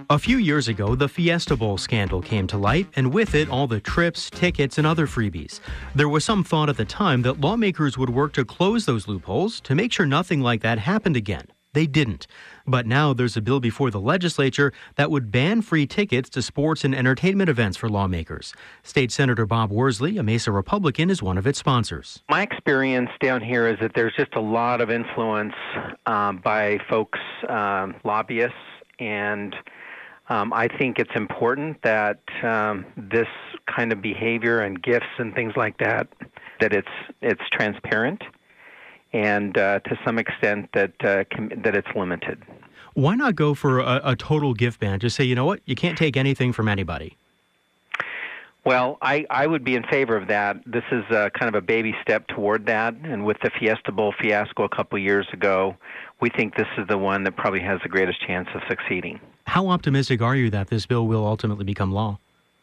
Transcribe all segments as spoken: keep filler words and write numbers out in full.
A few years ago, the Fiesta Bowl scandal came to light, and with it, all the trips, tickets, and other freebies. There was some thought at the time that lawmakers would work to close those loopholes to make sure nothing like that happened again. They didn't. But now there's a bill before the legislature that would ban free tickets to sports and entertainment events for lawmakers. State Senator Bob Worsley, a Mesa Republican, is one of its sponsors. My experience down here is that there's just a lot of influence um, by folks, um, lobbyists, and um, I think it's important that um, this kind of behavior and gifts and things like that, that it's it's transparent, and uh, to some extent that uh, com- that it's limited. Why not go for a, a total gift ban? Just say, you know what, you can't take anything from anybody. Well, I, I would be in favor of that. This is uh, kind of a baby step toward that, and with the Fiesta Bowl fiasco a couple of years ago, we think this is the one that probably has the greatest chance of succeeding. How optimistic are you that this bill will ultimately become law?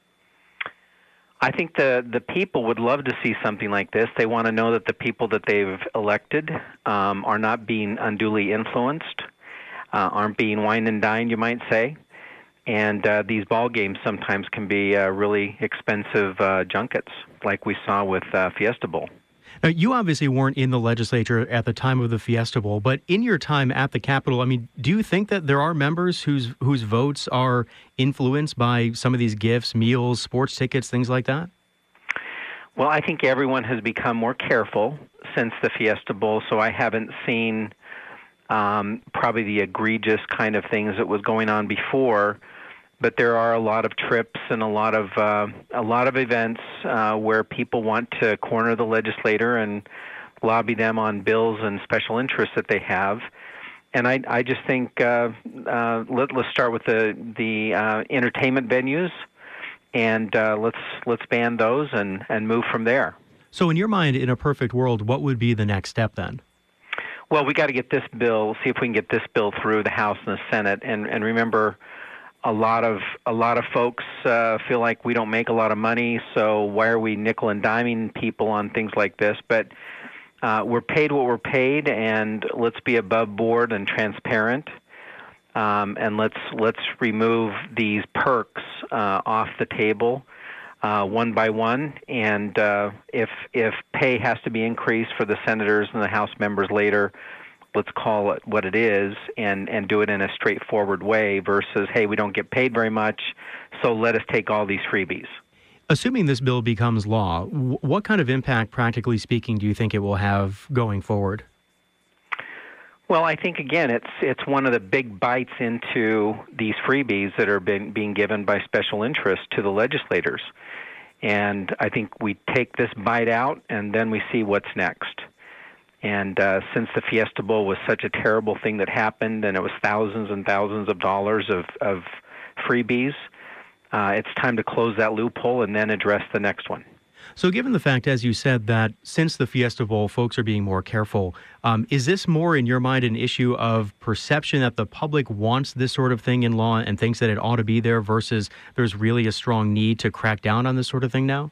I think the, the people would love to see something like this. They want to know that the people that they've elected um, are not being unduly influenced, uh, aren't being wined and dined, you might say. And uh, these ball games sometimes can be uh, really expensive uh, junkets, like we saw with uh, Fiesta Bowl. Now, you obviously weren't in the legislature at the time of the Fiesta Bowl, but in your time at the Capitol, I mean, do you think that there are members whose whose votes are influenced by some of these gifts, meals, sports tickets, things like that? Well, I think everyone has become more careful since the Fiesta Bowl, so I haven't seen um, probably the egregious kind of things that was going on before. But there are a lot of trips and a lot of uh, a lot of events uh, where people want to corner the legislator and lobby them on bills and special interests that they have. And I, I just think uh, uh, let, let's start with the the uh, entertainment venues, and uh, let's let's ban those and, and move from there. So, in your mind, in a perfect world, what would be the next step then? Well, we got to get this bill. See if we can get this bill through the House and the Senate. And and remember. A lot of a lot of folks uh, feel like we don't make a lot of money, so why are we nickel and diming people on things like this? But uh, we're paid what we're paid, and let's be above board and transparent, um, and let's let's remove these perks uh, off the table uh, one by one. And uh, if if pay has to be increased for the senators and the House members later, let's call it what it is and, and do it in a straightforward way versus, hey, we don't get paid very much, so let us take all these freebies. Assuming this bill becomes law, what kind of impact, practically speaking, do you think it will have going forward? Well, I think, again, it's it's one of the big bites into these freebies that are being, being given by special interests to the legislators. And I think we take this bite out, and then we see what's next. And uh, since the Fiesta Bowl was such a terrible thing that happened, and it was thousands and thousands of dollars of, of freebies, uh, it's time to close that loophole and then address the next one. So given the fact, as you said, that since the Fiesta Bowl, folks are being more careful, um, is this more, in your mind, an issue of perception that the public wants this sort of thing in law and thinks that it ought to be there versus there's really a strong need to crack down on this sort of thing now?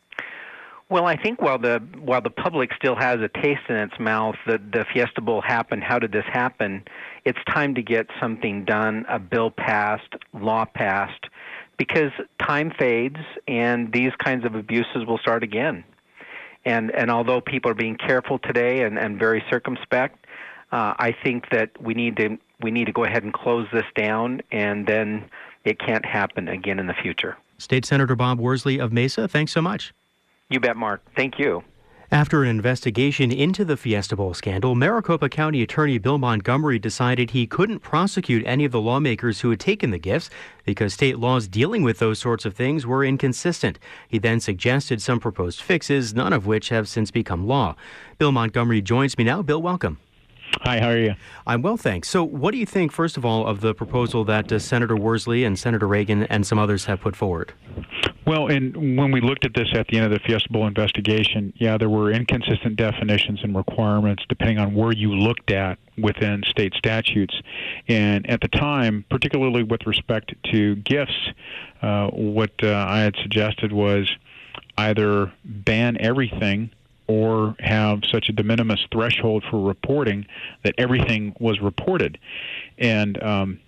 Well, I think while the while the public still has a taste in its mouth that the Fiesta Bowl happened, how did this happen? It's time to get something done, a bill passed, law passed, because time fades and these kinds of abuses will start again. And and although people are being careful today and, and very circumspect, uh, I think that we need to we need to go ahead and close this down, and then it can't happen again in the future. State Senator Bob Worsley of Mesa, thanks so much. You bet, Mark. Thank you. After an investigation into the Fiesta Bowl scandal, Maricopa County Attorney Bill Montgomery decided he couldn't prosecute any of the lawmakers who had taken the gifts because state laws dealing with those sorts of things were inconsistent. He then suggested some proposed fixes, none of which have since become law. Bill Montgomery joins me now. Bill, welcome. Hi, how are you? I'm well, thanks. So what do you think, first of all, of the proposal that uh, Senator Worsley and Senator Reagan and some others have put forward? Well, and when we looked at this at the end of the Fiesta Bowl investigation, yeah, there were inconsistent definitions and requirements depending on where you looked at within state statutes. And at the time, particularly with respect to gifts, uh, what uh, I had suggested was either ban everything or have such a de minimis threshold for reporting that everything was reported. And um,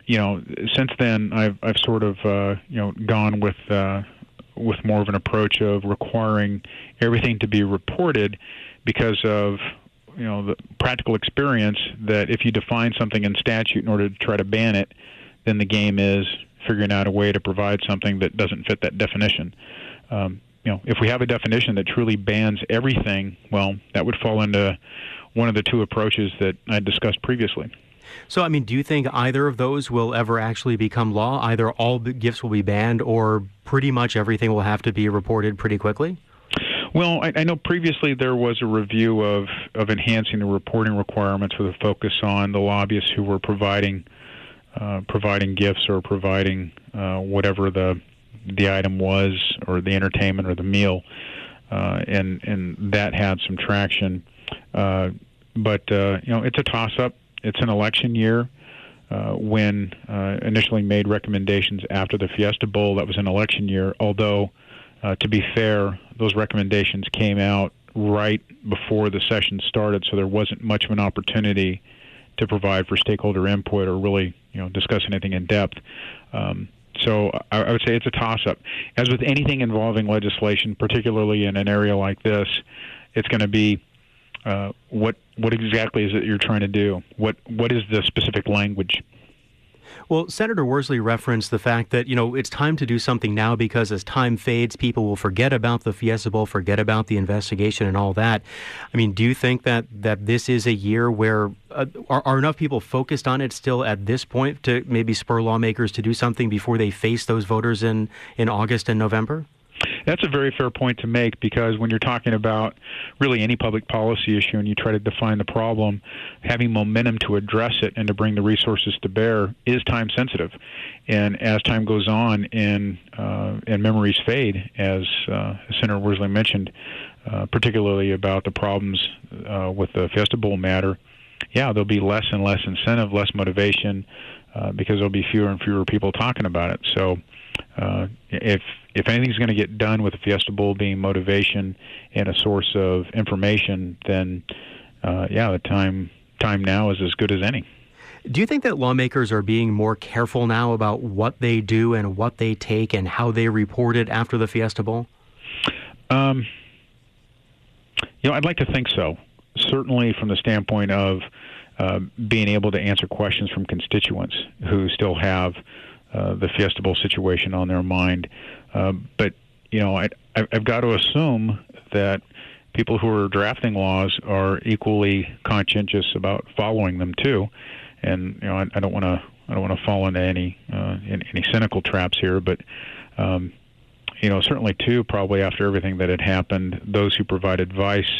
you know, since then, I've I've sort of uh, you know gone with uh, with more of an approach of requiring everything to be reported because of you know the practical experience that if you define something in statute in order to try to ban it, then the game is figuring out a way to provide something that doesn't fit that definition. Um, you know, if we have a definition that truly bans everything, well, that would fall into one of the two approaches that I discussed previously. So, I mean, do you think either of those will ever actually become law? Either all gifts will be banned or pretty much everything will have to be reported pretty quickly? Well, I, I know previously there was a review of, of enhancing the reporting requirements with a focus on the lobbyists who were providing uh, providing gifts or providing uh, whatever the the item was, or the entertainment or the meal, uh, and and that had some traction. Uh, but uh, you know, it's a toss-up. It's an election year. Uh, when uh, initially made recommendations after the Fiesta Bowl, that was an election year. Although, uh, to be fair, those recommendations came out right before the session started, so there wasn't much of an opportunity to provide for stakeholder input or really, you know, discuss anything in depth. Um, so I, I would say it's a toss-up. As with anything involving legislation, particularly in an area like this, it's going to be Uh, what what exactly is it you're trying to do? What what is the specific language? Well, Senator Worsley referenced the fact that, you know, it's time to do something now because as time fades, people will forget about the Fiesta Bowl, forget about the investigation and all that. I mean, do you think that, that this is a year where uh, are, are enough people focused on it still at this point to maybe spur lawmakers to do something before they face those voters in, in August and November? That's a very fair point to make, because when you're talking about really any public policy issue and you try to define the problem, having momentum to address it and to bring the resources to bear is time sensitive. And as time goes on and uh, and memories fade, as uh, Senator Worsley mentioned, uh, particularly about the problems uh, with the Fiesta Bowl matter, yeah, there'll be less and less incentive, less motivation, uh, because there'll be fewer and fewer people talking about it. So uh, if if anything's going to get done with the Fiesta Bowl being motivation and a source of information, then uh, yeah, the time time now is as good as any. Do you think that lawmakers are being more careful now about what they do and what they take and how they report it after the Fiesta Bowl? Um, you know, I'd like to think so. Certainly from the standpoint of uh, being able to answer questions from constituents who still have uh, the Fiesta Bowl situation on their mind. Uh, but, you know, I, I've got to assume that people who are drafting laws are equally conscientious about following them too. And you know, I, I don't want to I don't want to fall into any uh, in, any cynical traps here, but um, you know, certainly too, probably after everything that had happened, those who provide advice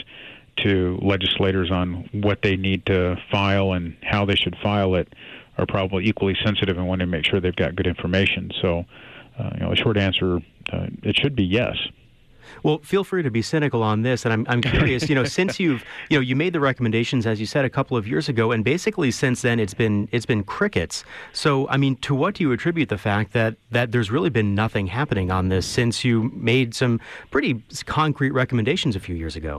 to legislators on what they need to file and how they should file it are probably equally sensitive and want to make sure they've got good information. So, uh, you know, a short answer, uh, it should be yes. Well, feel free to be cynical on this, and I'm I'm curious. You know, since you've you know you made the recommendations, as you said, a couple of years ago, and basically since then it's been it's been crickets. So, I mean, to what do you attribute the fact that that there's really been nothing happening on this since you made some pretty concrete recommendations a few years ago?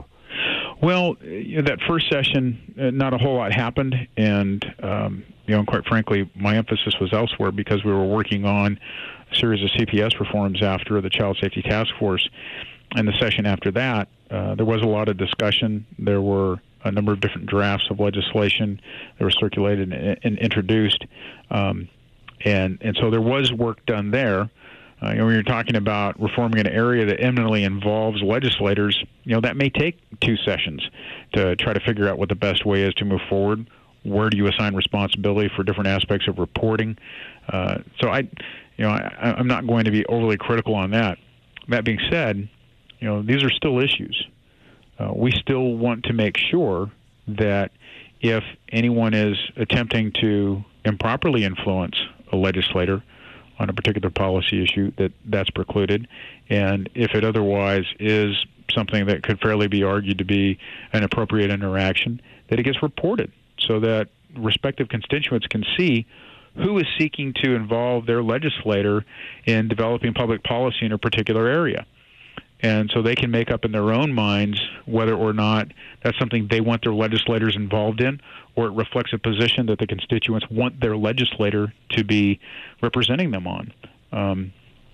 Well, you know, that first session, uh, not a whole lot happened, and um, you know, and quite frankly, my emphasis was elsewhere because we were working on a series of C P S reforms after the Child Safety Task Force. And the session after that, uh, there was a lot of discussion. There were a number of different drafts of legislation that were circulated and, and introduced, um, and and so there was work done there. Uh, you know, when you're talking about reforming an area that eminently involves legislators, you know, that may take two sessions to try to figure out what the best way is to move forward. Where do you assign responsibility for different aspects of reporting? Uh, so I, you know, I, I'm not going to be overly critical on that. That being said, you know, these are still issues. Uh, we still want to make sure that if anyone is attempting to improperly influence a legislator on a particular policy issue, that that's precluded. And if it otherwise is something that could fairly be argued to be an appropriate interaction, that it gets reported so that respective constituents can see who is seeking to involve their legislator in developing public policy in a particular area. And so they can make up in their own minds whether or not that's something they want their legislators involved in, or it reflects a position that the constituents want their legislator to be representing them on. Um,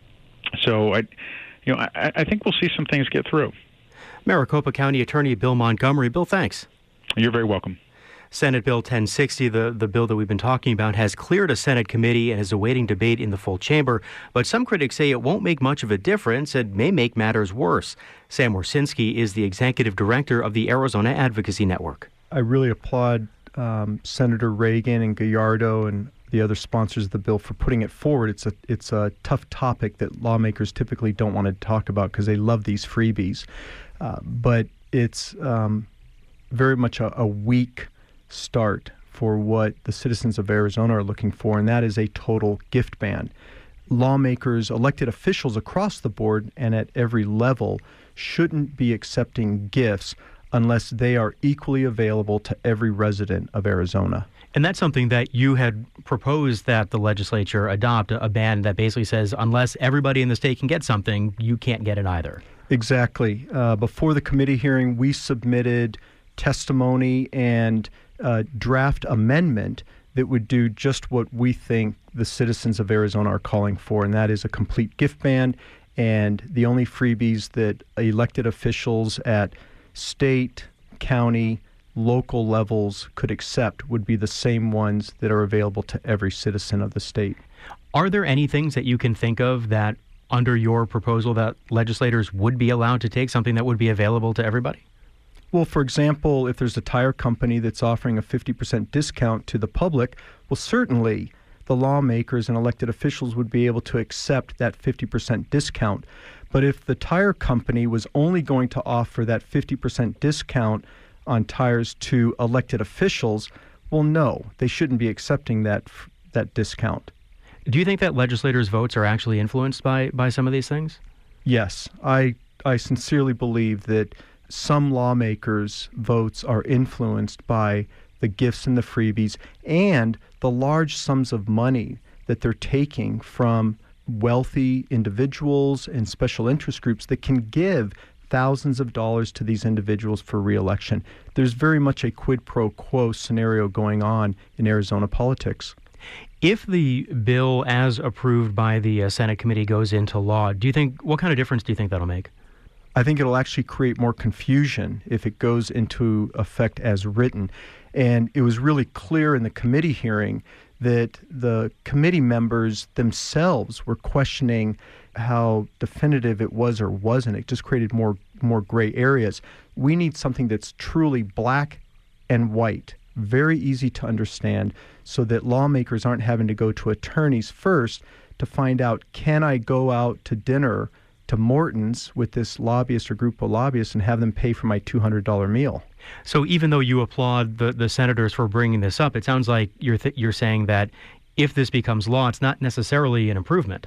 so, I, you know, I, I think we'll see some things get through. Maricopa County Attorney Bill Montgomery. Bill, thanks. You're very welcome. Senate Bill ten sixty, the, the bill that we've been talking about, has cleared a Senate committee and is awaiting debate in the full chamber. But some critics say it won't make much of a difference and may make matters worse. Sam Warsinski is the executive director of the Arizona Advocacy Network. I really applaud um, Senator Reagan and Gallardo and the other sponsors of the bill for putting it forward. It's a it's a tough topic that lawmakers typically don't want to talk about because they love these freebies. Uh, but it's um, very much a, a weak start for what the citizens of Arizona are looking for, and that is a total gift ban. Lawmakers, elected officials across the board and at every level shouldn't be accepting gifts unless they are equally available to every resident of Arizona. And that's something that you had proposed that the legislature adopt, a ban that basically says unless everybody in the state can get something, you can't get it either. Exactly. Uh, before the committee hearing, we submitted testimony and uh, draft amendment that would do just what we think the citizens of Arizona are calling for, and that is a complete gift ban. And the only freebies that elected officials at state, county, local levels could accept would be the same ones that are available to every citizen of the state. Are there any things that you can think of that, under your proposal, that legislators would be allowed to take, something that would be available to everybody? Well, for example, if there's a tire company that's offering a fifty percent discount to the public, well, certainly the lawmakers and elected officials would be able to accept that fifty percent discount. But if the tire company was only going to offer that fifty percent discount on tires to elected officials, well, no, they shouldn't be accepting that that discount. Do you think that legislators' votes are actually influenced by, by some of these things? Yes, I I sincerely believe that some lawmakers' votes are influenced by the gifts and the freebies and the large sums of money that they're taking from wealthy individuals and special interest groups that can give thousands of dollars to these individuals for re-election. There's very much a quid pro quo scenario going on in Arizona politics. If the bill as approved by the uh, Senate committee goes into law, do you think, what kind of difference do you think that'll make? I think it'll actually create more confusion if it goes into effect as written. And it was really clear in the committee hearing that the committee members themselves were questioning how definitive it was or wasn't. It just created more more gray areas. We need something that's truly black and white, very easy to understand, so that lawmakers aren't having to go to attorneys first to find out, can I go out to dinner to Morton's with this lobbyist or group of lobbyists and have them pay for my two hundred dollars meal? So even though you applaud the, the senators for bringing this up, it sounds like you're th- you're saying that if this becomes law, it's not necessarily an improvement.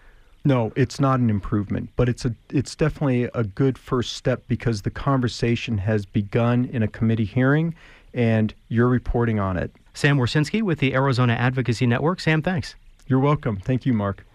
No, it's not an improvement, but it's a it's definitely a good first step because the conversation has begun in a committee hearing, and you're reporting on it. Sam Warsinski with the Arizona Advocacy Network. Sam, thanks. You're welcome. Thank you, Mark.